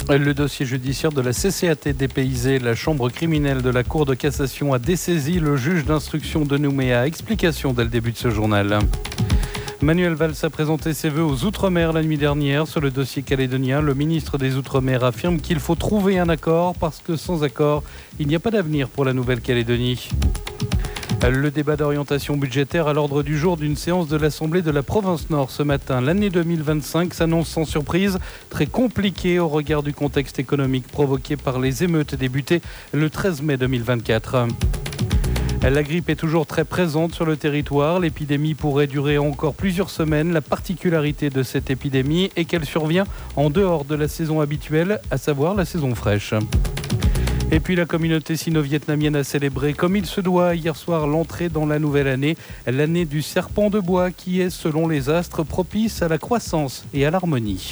Le dossier judiciaire de la CCAT dépaysé, la chambre criminelle de la Cour de cassation a dessaisi le juge d'instruction de Nouméa. Explication dès le début de ce journal. Manuel Valls a présenté ses vœux aux Outre-mer la nuit dernière sur le dossier calédonien. Le ministre des Outre-mer affirme qu'il faut trouver un accord parce que sans accord, il n'y a pas d'avenir pour la Nouvelle-Calédonie. Le débat d'orientation budgétaire à l'ordre du jour d'une séance de l'Assemblée de la Province Nord ce matin. L'année 2025 s'annonce sans surprise très compliquée au regard du contexte économique provoqué par les émeutes débutées le 13 mai 2024. La grippe est toujours très présente sur le territoire. L'épidémie pourrait durer encore plusieurs semaines. La particularité de cette épidémie est qu'elle survient en dehors de la saison habituelle, à savoir la saison fraîche. Et puis la communauté sino-vietnamienne a célébré comme il se doit hier soir l'entrée dans la nouvelle année, l'année du serpent de bois qui est selon les astres propice à la croissance et à l'harmonie.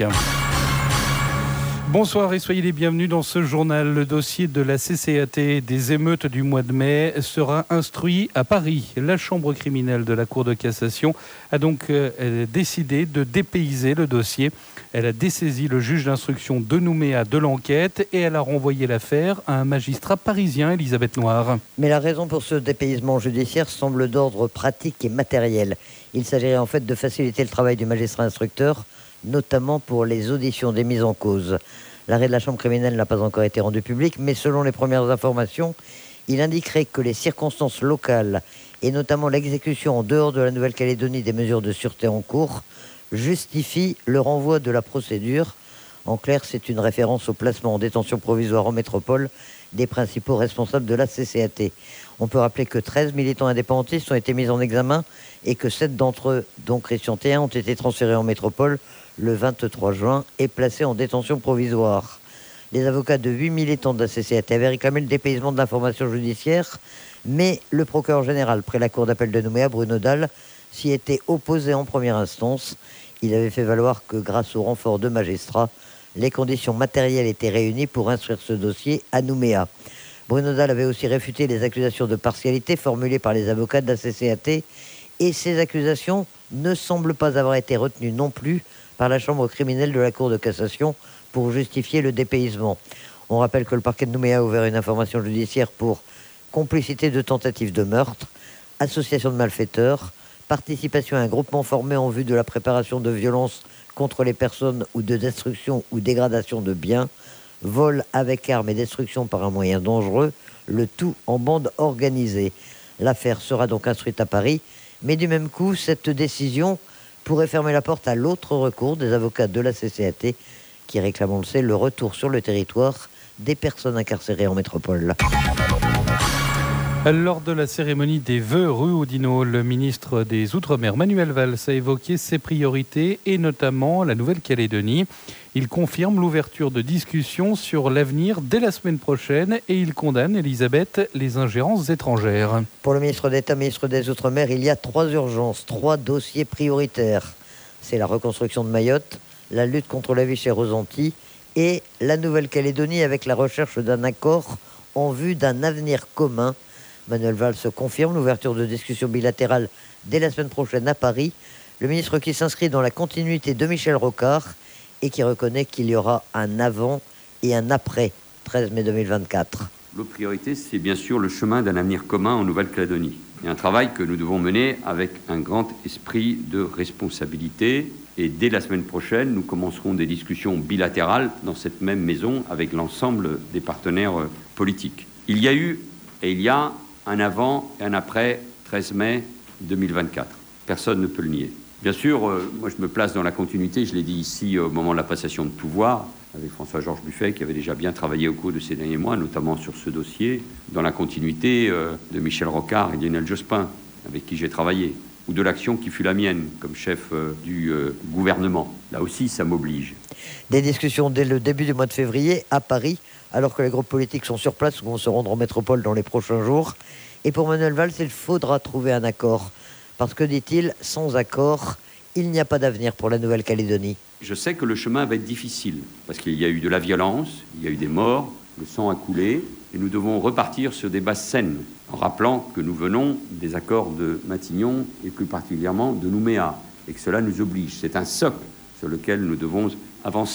Bonsoir et soyez les bienvenus dans ce journal. Le dossier de la CCAT des émeutes du mois de mai sera instruit à Paris. La chambre criminelle de la Cour de cassation a donc décidé de dépayser le dossier. Elle a dessaisi le juge d'instruction de Nouméa de l'enquête et elle a renvoyé l'affaire à un magistrat parisien, Elisabeth Noir. Mais la raison pour ce dépaysement judiciaire semble d'ordre pratique et matériel. Il s'agirait en fait de faciliter le travail du magistrat instructeur, notamment pour les auditions des mises en cause. L'arrêt de la chambre criminelle n'a pas encore été rendu public, mais selon les premières informations, il indiquerait que les circonstances locales, et notamment l'exécution en dehors de la Nouvelle-Calédonie des mesures de sûreté en cours, justifient le renvoi de la procédure. En clair, c'est une référence au placement en détention provisoire en métropole des principaux responsables de la CCAT. On peut rappeler que 13 militants indépendantistes ont été mis en examen et que 7 d'entre eux, dont Christian Théin, ont été transférés en métropole le 23 juin et placés en détention provisoire. Les avocats de 8 militants de la CCAT avaient réclamé le dépaysement de l'information judiciaire, mais le procureur général près la cour d'appel de Nouméa, Bruno Dalle, s'y était opposé en première instance. Il avait fait valoir que grâce au renfort de magistrats, les conditions matérielles étaient réunies pour instruire ce dossier à Nouméa. Bruno Dalle avait aussi réfuté les accusations de partialité formulées par les avocats de la CCAT et ces accusations ne semblent pas avoir été retenues non plus par la chambre criminelle de la Cour de cassation pour justifier le dépaysement. On rappelle que le parquet de Nouméa a ouvert une information judiciaire pour complicité de tentative de meurtre, association de malfaiteurs, participation à un groupement formé en vue de la préparation de violences contre les personnes ou de destruction ou dégradation de biens, vol avec armes et destruction par un moyen dangereux, le tout en bande organisée. L'affaire sera donc instruite à Paris, mais du même coup, cette décision pourrait fermer la porte à l'autre recours des avocats de la CCAT qui réclament, on le sait, le retour sur le territoire des personnes incarcérées en métropole. Lors de la cérémonie des vœux rue Oudinot, le ministre des Outre-mer, Manuel Valls, a évoqué ses priorités et notamment la Nouvelle-Calédonie. Il confirme l'ouverture de discussions sur l'avenir dès la semaine prochaine et il condamne, Elisabeth, les ingérences étrangères. Pour le ministre d'État, ministre des Outre-mer, il y a 3 urgences, 3 dossiers prioritaires. C'est la reconstruction de Mayotte, la lutte contre la vie chère aux Antilles et la Nouvelle-Calédonie avec la recherche d'un accord en vue d'un avenir commun. Manuel Valls confirme l'ouverture de discussions bilatérales dès la semaine prochaine à Paris. Le ministre qui s'inscrit dans la continuité de Michel Rocard et qui reconnaît qu'il y aura un avant et un après 13 mai 2024. L'autre priorité, c'est bien sûr le chemin d'un avenir commun en Nouvelle-Calédonie. Et un travail que nous devons mener avec un grand esprit de responsabilité. Et dès la semaine prochaine, nous commencerons des discussions bilatérales dans cette même maison avec l'ensemble des partenaires politiques. Il y a eu et il y a un avant et un après 13 mai 2024. Personne ne peut le nier. Bien sûr, moi je me place dans la continuité, je l'ai dit ici au moment de la passation de pouvoir, avec François-Georges Buffet, qui avait déjà bien travaillé au cours de ces derniers mois, notamment sur ce dossier, dans la continuité de Michel Rocard et Lionel Jospin, avec qui j'ai travaillé, ou de l'action qui fut la mienne comme chef du gouvernement. Là aussi, ça m'oblige. Des discussions dès le début du mois de février à Paris, alors que les groupes politiques sont sur place ou vont se rendre en métropole dans les prochains jours. Et pour Manuel Valls, il faudra trouver un accord. Parce que, dit-il, sans accord, il n'y a pas d'avenir pour la Nouvelle-Calédonie. Je sais que le chemin va être difficile, parce qu'il y a eu de la violence, il y a eu des morts, le sang a coulé, et nous devons repartir sur des bases saines, en rappelant que nous venons des accords de Matignon, et plus particulièrement de Nouméa, et que cela nous oblige. C'est un socle sur lequel nous devons avancer.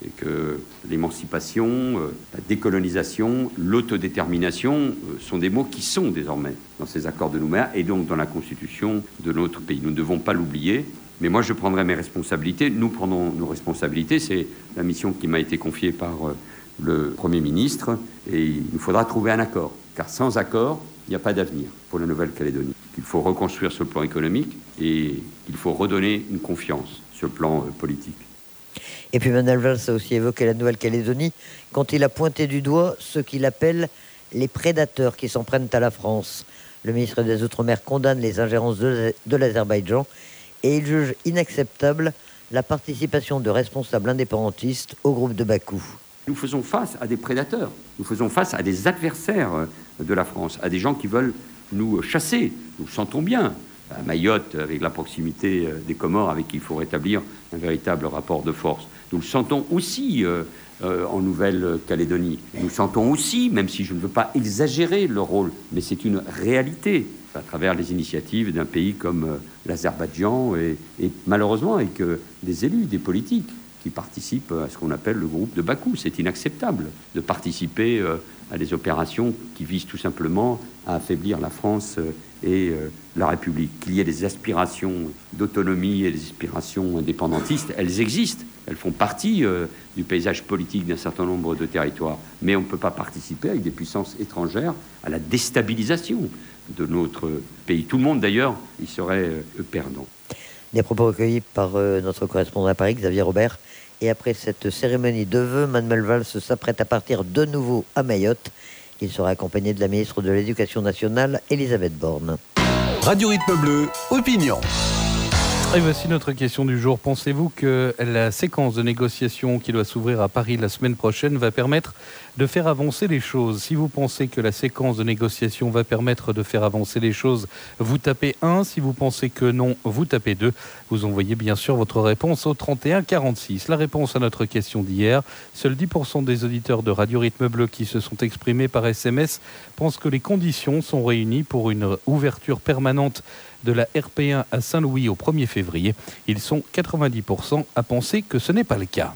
et que l'émancipation, la décolonisation, l'autodétermination sont des mots qui sont désormais dans ces accords de Nouméa et donc dans la constitution de notre pays. Nous ne devons pas l'oublier, mais moi je prendrai mes responsabilités, nous prenons nos responsabilités, c'est la mission qui m'a été confiée par le Premier ministre et il nous faudra trouver un accord, car sans accord, il n'y a pas d'avenir pour la Nouvelle-Calédonie. Il faut reconstruire sur le plan économique et il faut redonner une confiance sur le plan politique. Et puis Manuel Valls a aussi évoqué la Nouvelle-Calédonie quand il a pointé du doigt ce qu'il appelle les prédateurs qui s'en prennent à la France. Le ministre des Outre-mer condamne les ingérences de l'Azerbaïdjan et il juge inacceptable la participation de responsables indépendantistes au groupe de Bakou. Nous faisons face à des prédateurs, nous faisons face à des adversaires de la France, à des gens qui veulent nous chasser. Nous le sentons bien. À Mayotte, avec la proximité des Comores, avec qui il faut rétablir un véritable rapport de force. Nous le sentons aussi en Nouvelle-Calédonie. Nous le sentons aussi, même si je ne veux pas exagérer le rôle, mais c'est une réalité à travers les initiatives d'un pays comme l'Azerbaïdjan et malheureusement avec des élus, des politiques qui participent à ce qu'on appelle le groupe de Bakou. C'est inacceptable de participer à des opérations qui visent tout simplement à affaiblir la France et la République. Qu'il y ait des aspirations d'autonomie et des aspirations indépendantistes, elles existent. Elles font partie du paysage politique d'un certain nombre de territoires. Mais on ne peut pas participer avec des puissances étrangères à la déstabilisation de notre pays. Tout le monde, d'ailleurs, y serait perdant. Des propos recueillis par notre correspondant à Paris, Xavier Robert. Et après cette cérémonie de vœux, Manuel Valls s'apprête à partir de nouveau à Mayotte. Il sera accompagné de la ministre de l'Éducation nationale, Elisabeth Borne. Radio Rythme Bleu, opinion. Et voici notre question du jour. Pensez-vous que la séquence de négociations qui doit s'ouvrir à Paris la semaine prochaine va permettre de faire avancer les choses? Si vous pensez que la séquence de négociations va permettre de faire avancer les choses, vous tapez 1. Si vous pensez que non, vous tapez 2. Vous envoyez bien sûr votre réponse au 31 46. La réponse à notre question d'hier, seuls 10% des auditeurs de Radio Rythme Bleu qui se sont exprimés par SMS pensent que les conditions sont réunies pour une ouverture permanente de la RP1 à Saint-Louis au 1er février. Ils sont 90% à penser que ce n'est pas le cas.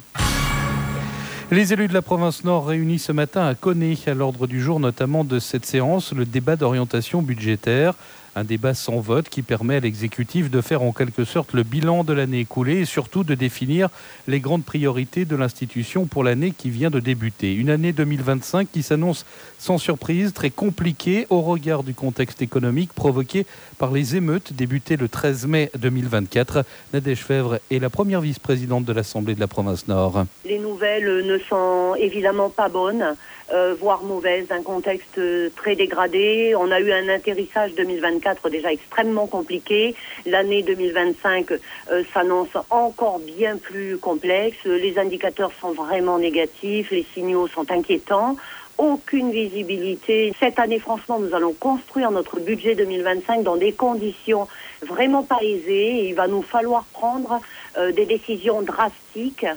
Les élus de la province Nord réunis ce matin à Koné, à l'ordre du jour notamment de cette séance, le débat d'orientation budgétaire. Un débat sans vote qui permet à l'exécutif de faire en quelque sorte le bilan de l'année écoulée et surtout de définir les grandes priorités de l'institution pour l'année qui vient de débuter. Une année 2025 qui s'annonce sans surprise très compliquée au regard du contexte économique provoqué par les émeutes débutées le 13 mai 2024. Nadège Fèvre est la première vice-présidente de l'Assemblée de la province Nord. Les nouvelles ne sont évidemment pas bonnes, voire mauvaises, d'un contexte très dégradé. On a eu un atterrissage 2024 déjà extrêmement compliqué. L'année 2025 s'annonce encore bien plus complexe. Les indicateurs sont vraiment négatifs, les signaux sont inquiétants. Aucune visibilité. Cette année, franchement, nous allons construire notre budget 2025 dans des conditions vraiment pas aisées. Il va nous falloir prendre des décisions drastiques.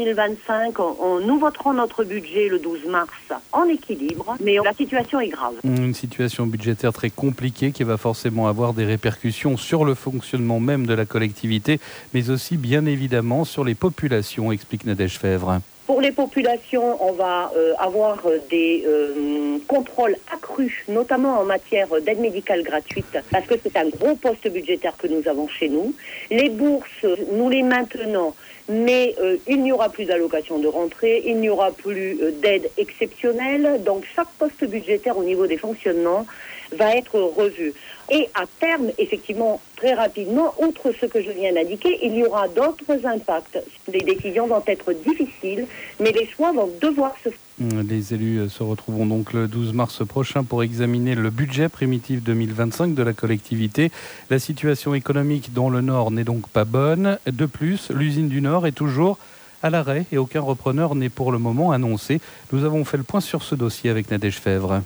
2025, nous voterons notre budget le 12 mars en équilibre, mais la situation est grave. Une situation budgétaire très compliquée qui va forcément avoir des répercussions sur le fonctionnement même de la collectivité, mais aussi bien évidemment sur les populations, explique Nadège Fèvre. Pour les populations, on va avoir des contrôles accrus, notamment en matière d'aide médicale gratuite, parce que c'est un gros poste budgétaire que nous avons chez nous. Les bourses, nous les maintenons, mais il n'y aura plus d'allocation de rentrée, il n'y aura plus d'aide exceptionnelle. Donc chaque poste budgétaire au niveau des fonctionnements va être revu. Et à terme, effectivement, très rapidement, outre ce que je viens d'indiquer, il y aura d'autres impacts. Les décisions vont être difficiles, mais les choix vont devoir se faire. Les élus se retrouveront donc le 12 mars prochain pour examiner le budget primitif 2025 de la collectivité. La situation économique dans le Nord n'est donc pas bonne. De plus, l'usine du Nord est toujours à l'arrêt et aucun repreneur n'est pour le moment annoncé. Nous avons fait le point sur ce dossier avec Nadège Fèvre. Alors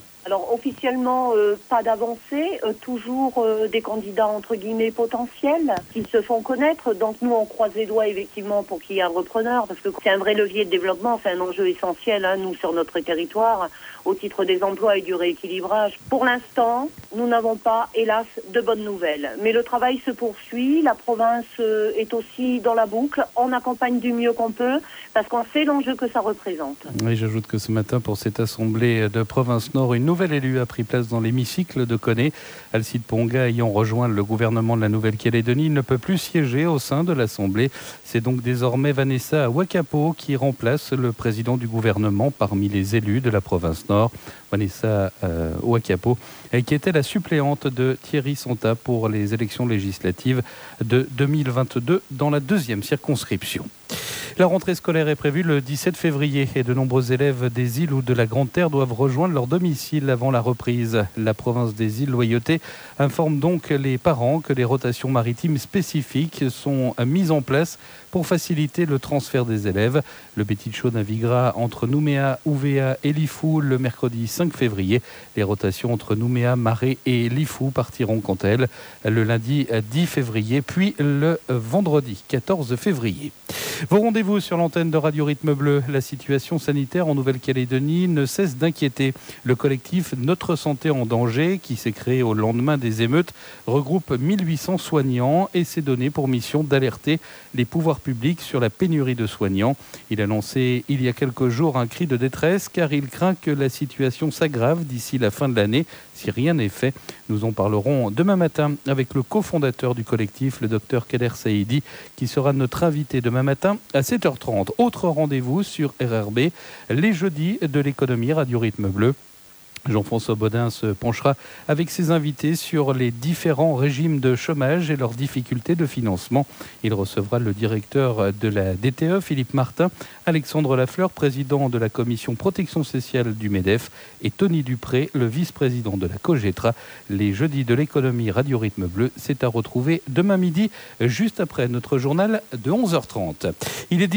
officiellement, pas d'avancée, toujours des candidats entre guillemets potentiels qui se font connaître. Donc nous, on croise les doigts effectivement pour qu'il y ait un repreneur, parce que c'est un vrai levier de développement, c'est un enjeu essentiel, nous, sur notre territoire, au titre des emplois et du rééquilibrage. Pour l'instant, nous n'avons pas, hélas, de bonnes nouvelles. Mais le travail se poursuit, la province est aussi dans la boucle, on accompagne du mieux qu'on peut, parce qu'on sait l'enjeu que ça représente. Oui, j'ajoute que ce matin, pour cette assemblée de Province Nord, une nouvelle élue a pris place dans l'hémicycle de Koné. Alcide Ponga ayant rejoint le gouvernement de la Nouvelle-Calédonie, il ne peut plus siéger au sein de l'Assemblée. C'est donc désormais Vanessa Ouakapo qui remplace le président du gouvernement parmi les élus de la Province Nord. Vanessa Ouakapo, qui était la suppléante de Thierry Santa pour les élections législatives de 2022 dans la 2e circonscription. La rentrée scolaire est prévue le 17 février et de nombreux élèves des îles ou de la Grande Terre doivent rejoindre leur domicile avant la reprise. La province des îles Loyauté informe donc les parents que des rotations maritimes spécifiques sont mises en place pour faciliter le transfert des élèves. Le Petit Chaud naviguera entre Nouméa, Ouvéa et Lifou le mercredi 5 février. Les rotations entre Nouméa, Marais et Lifou partiront quant à elles le lundi 10 février, puis le vendredi 14 février. Vos rendez-vous sur l'antenne de Radio Rythme Bleu. La situation sanitaire en Nouvelle-Calédonie ne cesse d'inquiéter. Le collectif Notre Santé en danger, qui s'est créé au lendemain des émeutes, regroupe 1800 soignants et s'est donné pour mission d'alerter les pouvoirs publics sur la pénurie de soignants. Il a lancé il y a quelques jours un cri de détresse car il craint que la situation s'aggrave d'ici la fin de l'année si rien n'est fait. Nous en parlerons demain matin avec le cofondateur du collectif, le docteur Kader Saïdi, qui sera notre invité demain matin à 7h30. Autre rendez-vous sur RRB, les jeudis de l'économie Radio Rythme Bleu. Jean-François Bodin se penchera avec ses invités sur les différents régimes de chômage et leurs difficultés de financement. Il recevra le directeur de la DTE, Philippe Martin, Alexandre Lafleur, président de la commission protection sociale du MEDEF, et Tony Dupré, le vice-président de la COGETRA. Les jeudis de l'économie Radio Rythme Bleu, c'est à retrouver demain midi, juste après notre journal de 11h30. Il est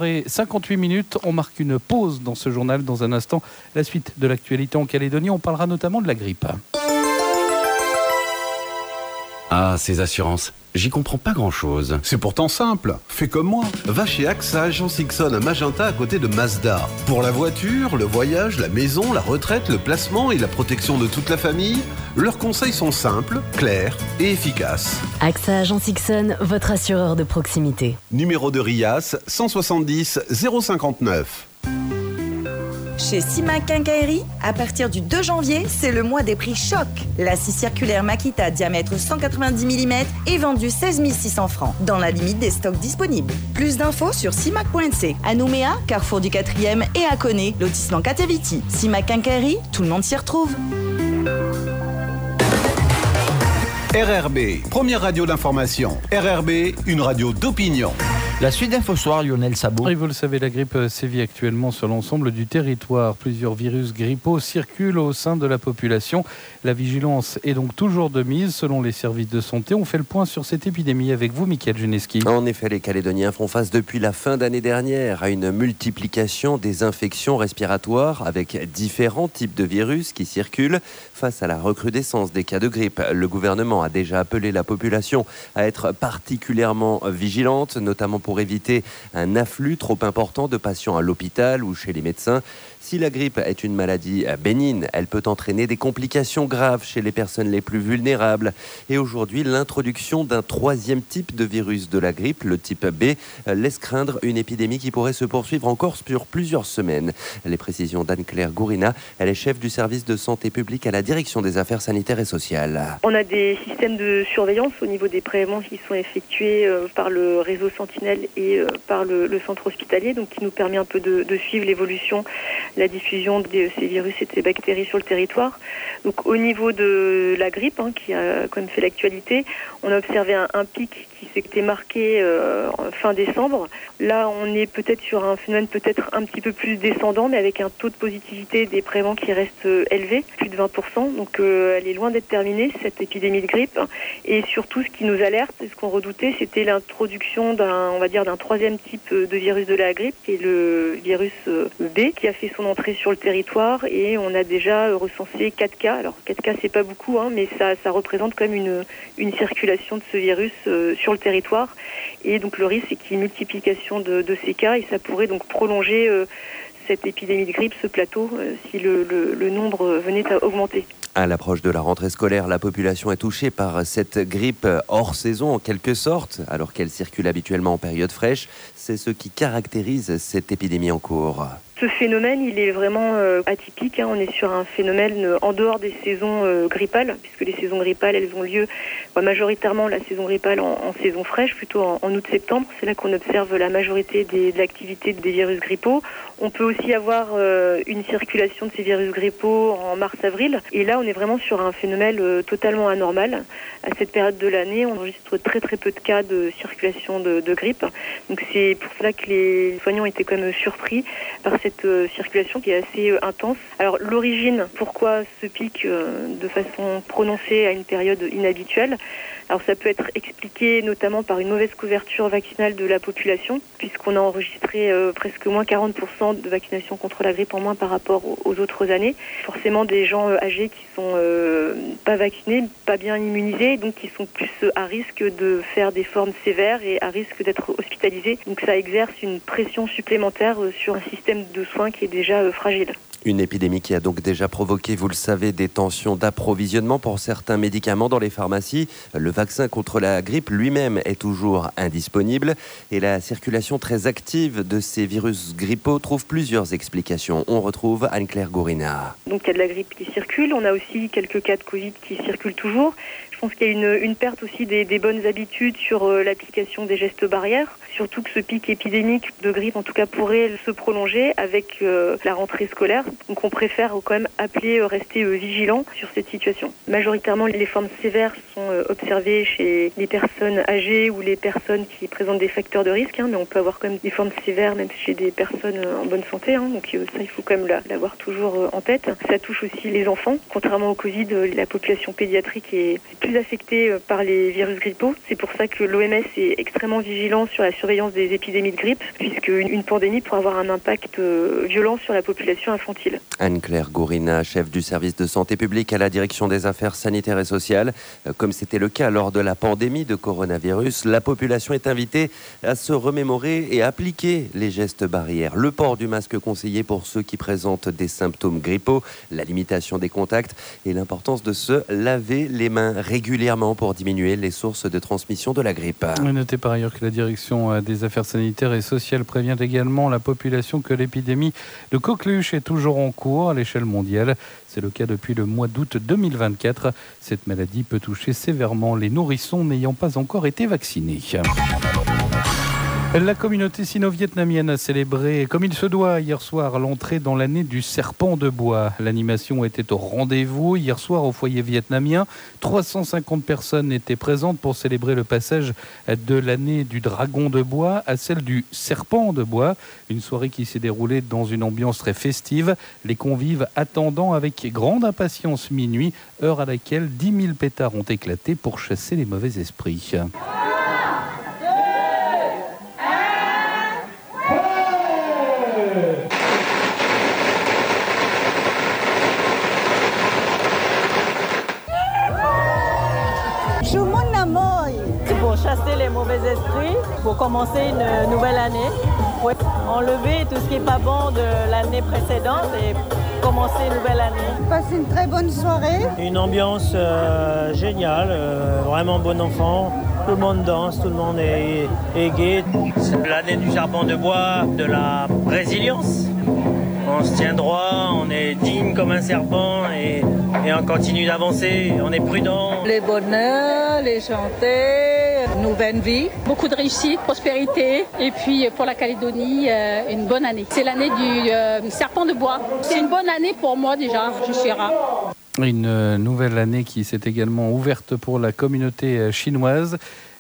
17h58, on marque une pause dans ce journal. Dans un instant, la suite de l'actualité en Calédonie. On parlera notamment de la grippe. Ah, ces assurances, j'y comprends pas grand-chose. C'est pourtant simple, fais comme moi. Va chez AXA Agence Ixon à Magenta à côté de Mazda. Pour la voiture, le voyage, la maison, la retraite, le placement et la protection de toute la famille, leurs conseils sont simples, clairs et efficaces. AXA Agence Ixon, votre assureur de proximité. Numéro de RIAS 170 059. Chez Simac Quincaillerie, à partir du 2 janvier, c'est le mois des prix choc. La scie circulaire Makita diamètre 190 mm est vendue 16 600 francs, dans la limite des stocks disponibles. Plus d'infos sur simac.nc. À Nouméa, Carrefour du 4e et à Koné, lotissement Kataviti. Simac Quincaillerie, tout le monde s'y retrouve. RRB, première radio d'information. RRB, une radio d'opinion. La suite d'Infosoir, Lionel Sabot. Et vous le savez, la grippe sévit actuellement sur l'ensemble du territoire. Plusieurs virus grippaux circulent au sein de la population. La vigilance est donc toujours de mise selon les services de santé. On fait le point sur cette épidémie avec vous, Mickaël Geneski. En effet, les Calédoniens font face depuis la fin d'année dernière à une multiplication des infections respiratoires avec différents types de virus qui circulent. Face à la recrudescence des cas de grippe, le gouvernement a déjà appelé la population à être particulièrement vigilante, notamment pour éviter un afflux trop important de patients à l'hôpital ou chez les médecins. Si la grippe est une maladie bénigne, elle peut entraîner des complications graves chez les personnes les plus vulnérables. Et aujourd'hui, l'introduction d'un 3e type de virus de la grippe, le type B, laisse craindre une épidémie qui pourrait se poursuivre encore sur plusieurs semaines. Les précisions d'Anne-Claire Gourina, elle est chef du service de santé publique à la direction des affaires sanitaires et sociales. On a des systèmes de surveillance au niveau des prélèvements qui sont effectués par le réseau Sentinelle et par le centre hospitalier, donc qui nous permet un peu de suivre l'évolution, la diffusion de ces virus et de ces bactéries sur le territoire. Donc au niveau de la grippe, qui a quand même fait l'actualité, on a observé un pic qui qui s'était marqué fin décembre. Là, on est peut-être sur un phénomène peut-être un petit peu plus descendant, mais avec un taux de positivité des prélèvements qui reste élevé, plus de 20%. Donc elle est loin d'être terminée, cette épidémie de grippe. Et surtout, ce qui nous alerte, et ce qu'on redoutait, c'était l'introduction d'un troisième type de virus de la grippe, qui est le virus B, qui a fait son entrée sur le territoire. Et on a déjà recensé 4 cas. Alors 4 cas, c'est pas beaucoup, mais ça représente quand même une circulation de ce virus sur le territoire. Et donc le risque, c'est qu'il y ait une multiplication de ces cas, et ça pourrait donc prolonger cette épidémie de grippe, ce plateau, si le nombre venait à augmenter. À l'approche de la rentrée scolaire, la population est touchée par cette grippe hors saison en quelque sorte, alors qu'elle circule habituellement en période fraîche. C'est ce qui caractérise cette épidémie en cours. Ce phénomène, il est vraiment atypique. On est sur un phénomène en dehors des saisons grippales, puisque les saisons grippales, elles ont lieu majoritairement la saison grippale en saison fraîche, plutôt en août-septembre. C'est là qu'on observe la majorité de l'activité des virus grippaux. On peut aussi avoir une circulation de ces virus grippaux en mars-avril. Et là, on est vraiment sur un phénomène totalement anormal. À cette période de l'année, on enregistre très très peu de cas de circulation de grippe. Donc c'est pour cela que les soignants étaient quand même surpris par cette circulation qui est assez intense. Alors l'origine, pourquoi ce pic de façon prononcée à une période inhabituelle? Alors ça peut être expliqué notamment par une mauvaise couverture vaccinale de la population, puisqu'on a enregistré presque moins 40% de vaccination contre la grippe en moins par rapport aux autres années. Forcément des gens âgés qui sont pas vaccinés, pas bien immunisés, donc qui sont plus à risque de faire des formes sévères et à risque d'être hospitalisés. Donc ça exerce une pression supplémentaire sur un système de soins qui est déjà fragile. Une épidémie qui a donc déjà provoqué, vous le savez, des tensions d'approvisionnement pour certains médicaments dans les pharmacies. Le vaccin contre la grippe lui-même est toujours indisponible et la circulation très active de ces virus grippaux trouve plusieurs explications. On retrouve Anne-Claire Gourina. Donc il y a de la grippe qui circule, on a aussi quelques cas de Covid qui circulent toujours. Je pense qu'il y a une perte aussi des bonnes habitudes sur l'application des gestes barrières. Surtout que ce pic épidémique de grippe, en tout cas, pourrait se prolonger avec la rentrée scolaire. Donc on préfère quand même rester vigilant sur cette situation. Majoritairement, les formes sévères sont observées chez les personnes âgées ou les personnes qui présentent des facteurs de risque. Mais on peut avoir quand même des formes sévères même chez des personnes en bonne santé. Donc ça, il faut quand même l'avoir toujours en tête. Ça touche aussi les enfants. Contrairement au Covid, la population pédiatrique est plus affectée par les virus grippaux. C'est pour ça que l'OMS est extrêmement vigilant sur la surveillance des épidémies de grippe, puisque une pandémie pourrait avoir un impact violent sur la population infantile. Anne-Claire Gourina, chef du service de santé publique à la direction des affaires sanitaires et sociales. Comme c'était le cas lors de la pandémie de coronavirus, la population est invitée à se remémorer et appliquer les gestes barrières. Le port du masque conseillé pour ceux qui présentent des symptômes grippaux, la limitation des contacts et l'importance de se laver les mains régulièrement pour diminuer les sources de transmission de la grippe. Notez par ailleurs que la direction des affaires sanitaires et sociales prévient également la population que l'épidémie de coqueluche est toujours en cours à l'échelle mondiale. C'est le cas depuis le mois d'août 2024. Cette maladie peut toucher sévèrement les nourrissons n'ayant pas encore été vaccinés. La communauté sino-vietnamienne a célébré, comme il se doit, hier soir, l'entrée dans l'année du serpent de bois. L'animation était au rendez-vous hier soir au foyer vietnamien. 350 personnes étaient présentes pour célébrer le passage de l'année du dragon de bois à celle du serpent de bois. Une soirée qui s'est déroulée dans une ambiance très festive. Les convives attendant avec grande impatience minuit, heure à laquelle 10 000 pétards ont éclaté pour chasser les mauvais esprits. C'est pour chasser les mauvais esprits, pour commencer une nouvelle année. Ouais. Enlever tout ce qui n'est pas bon de l'année précédente et commencer une nouvelle année. Passer une très bonne soirée. Une ambiance géniale, vraiment bon enfant. Tout le monde danse, tout le monde est gai. C'est l'année du serpent de bois, de la résilience. On se tient droit, on est digne comme un serpent et on continue d'avancer, on est prudent. Les bonheurs, les santé, nouvelle vie. Beaucoup de réussite, prospérité et puis pour la Calédonie, une bonne année. C'est l'année du serpent de bois. C'est une bonne année pour moi déjà, je suis ravie. Une nouvelle année qui s'est également ouverte pour la communauté chinoise.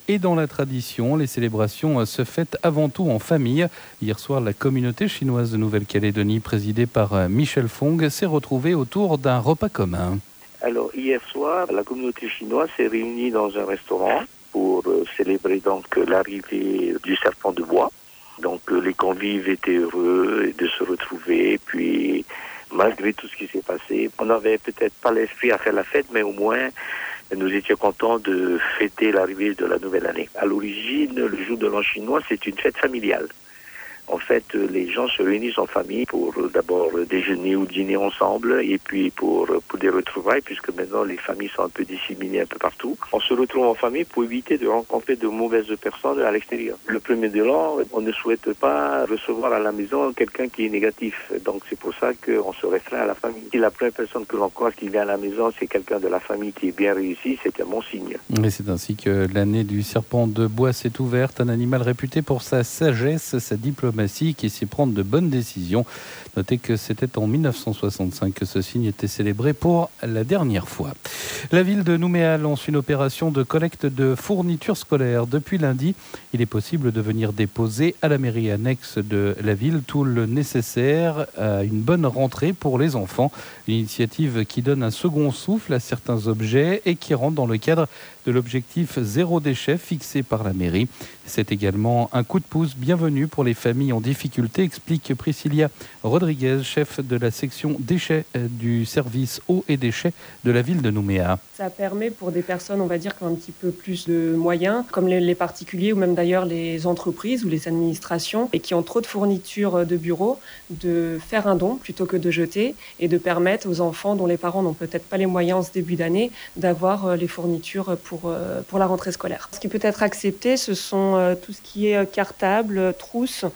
Et dans la tradition, les célébrations se fêtent avant tout en famille. Hier soir, la communauté chinoise de Nouvelle-Calédonie, présidée par Michel Fong, s'est retrouvée autour d'un repas commun. Alors, hier soir, la communauté chinoise s'est réunie dans un restaurant pour célébrer donc l'arrivée du serpent de bois. Donc, les convives étaient heureux de se retrouver. Puis, malgré tout ce qui s'est passé, on n'avait peut-être pas l'esprit à faire la fête, mais au moins, nous étions contents de fêter l'arrivée de la nouvelle année. À l'origine, le jour de l'an chinois, c'est une fête familiale. En fait, les gens se réunissent en famille pour d'abord déjeuner ou dîner ensemble et puis pour des retrouvailles, puisque maintenant les familles sont un peu disséminées un peu partout. On se retrouve en famille pour éviter de rencontrer de mauvaises personnes à l'extérieur. Le premier de l'an, on ne souhaite pas recevoir à la maison quelqu'un qui est négatif. Donc c'est pour ça qu'on se restreint à la famille. Si la première personne que l'on croise qui vient à la maison, c'est quelqu'un de la famille qui est bien réussi, c'est un bon signe. Et c'est ainsi que l'année du serpent de bois s'est ouverte, un animal réputé pour sa sagesse, sa diplomatie, qui sait prendre de bonnes décisions. Notez que c'était en 1965 que ce signe était célébré pour la dernière fois. La ville de Nouméa lance une opération de collecte de fournitures scolaires. Depuis lundi, il est possible de venir déposer à la mairie annexe de la ville tout le nécessaire à une bonne rentrée pour les enfants. Une initiative qui donne un second souffle à certains objets et qui rentre dans le cadre de l'objectif zéro déchet fixé par la mairie. C'est également un coup de pouce bienvenu pour les familles en difficulté, explique Priscilla Rodriguez, chef de la section déchets du service eau et déchets de la ville de Nouméa. Ça permet pour des personnes, on va dire, qui ont un petit peu plus de moyens, comme les particuliers ou même d'ailleurs les entreprises ou les administrations, et qui ont trop de fournitures de bureau, de faire un don plutôt que de jeter et de permettre aux enfants dont les parents n'ont peut-être pas les moyens en ce début d'année d'avoir les fournitures pour la rentrée scolaire. Ce qui peut être accepté, ce sont tout ce qui est cartable, trousses,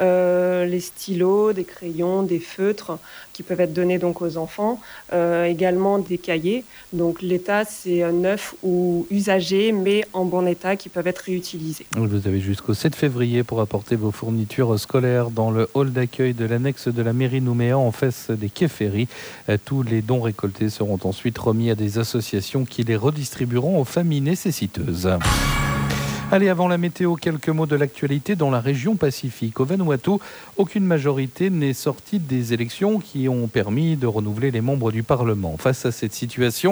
les stylos, des crayons, des feutres qui peuvent être donnés donc aux enfants, également des cahiers. Donc l'état, c'est neuf ou usagé, mais en bon état, qui peuvent être réutilisés. Vous avez jusqu'au 7 février pour apporter vos fournitures scolaires dans le hall d'accueil de l'annexe de la mairie Nouméa en face des quais Ferry. Tous les dons récoltés seront ensuite remis à des associations qui les redistribueront aux familles nécessiteuses. Allez, avant la météo, quelques mots de l'actualité dans la région Pacifique. Au Vanuatu, aucune majorité n'est sortie des élections qui ont permis de renouveler les membres du Parlement. Face à cette situation,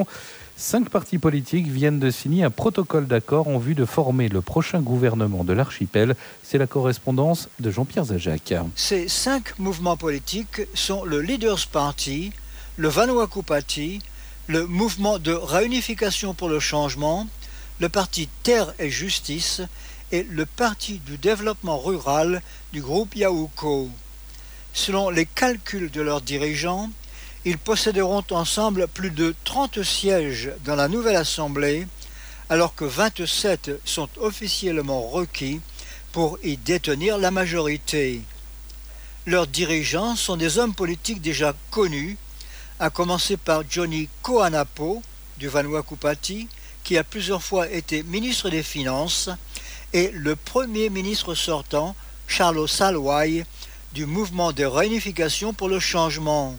5 partis politiques viennent de signer un protocole d'accord en vue de former le prochain gouvernement de l'archipel. C'est la correspondance de Jean-Pierre Zajac. Ces 5 mouvements politiques sont le Leaders Party, le Vanuatu Party, le Mouvement de réunification pour le changement, le parti Terre et Justice et le parti du développement rural du groupe Yauco. Selon les calculs de leurs dirigeants, ils posséderont ensemble plus de 30 sièges dans la nouvelle assemblée, alors que 27 sont officiellement requis pour y détenir la majorité. Leurs dirigeants sont des hommes politiques déjà connus, à commencer par Johnny Kohanapo du Vanuatu Party, qui a plusieurs fois été ministre des Finances, et le premier ministre sortant, Charles Salwai, du mouvement de réunification pour le changement.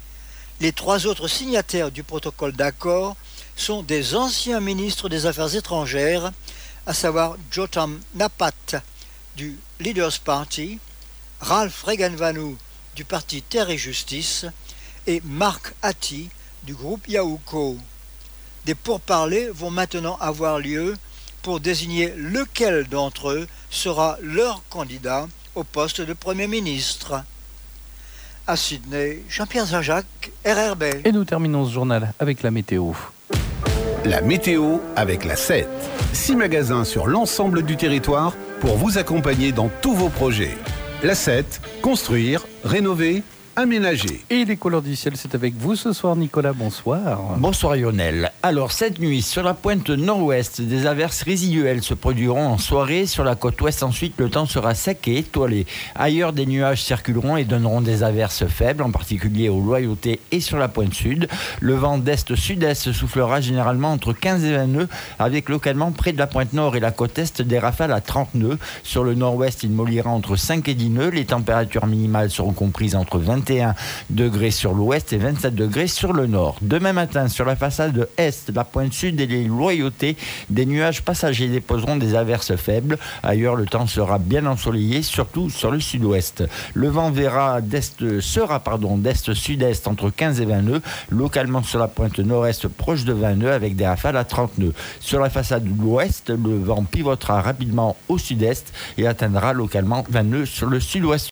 Les 3 autres signataires du protocole d'accord sont des anciens ministres des Affaires étrangères, à savoir Jotam Napat du Leaders Party, Ralph Regenvanu du parti Terre et Justice et Mark Hattie du groupe Yauco. Des pourparlers vont maintenant avoir lieu pour désigner lequel d'entre eux sera leur candidat au poste de Premier ministre. À Sydney, Jean-Pierre Zajac, RRB. Et nous terminons ce journal avec la météo. La météo avec la 7. 6 magasins sur l'ensemble du territoire pour vous accompagner dans tous vos projets. La 7, construire, rénover, aménagé. Et les couleurs du ciel, c'est avec vous ce soir, Nicolas. Bonsoir. Bonsoir Lionel. Alors cette nuit, sur la pointe nord-ouest, des averses résiduelles se produiront en soirée. Sur la côte ouest, ensuite, le temps sera sec et étoilé. Ailleurs, des nuages circuleront et donneront des averses faibles, en particulier au Loyauté et sur la pointe sud. Le vent d'est-sud-est soufflera généralement entre 15 et 20 nœuds, avec localement près de la pointe nord et la côte est des rafales à 30 nœuds. Sur le nord-ouest, il mollira entre 5 et 10 nœuds. Les températures minimales seront comprises entre 20 21 degrés sur l'ouest et 27 degrés sur le nord. Demain matin, sur la façade est, la pointe sud et les Loyautés, des nuages passagers déposeront des averses faibles. Ailleurs, le temps sera bien ensoleillé, surtout sur le sud-ouest. Le vent sera d'est-sud-est entre 15 et 20 nœuds, localement sur la pointe nord-est proche de 20 nœuds avec des rafales à 30 nœuds. Sur la façade ouest, le vent pivotera rapidement au sud-est et atteindra localement 20 nœuds sur le sud-ouest.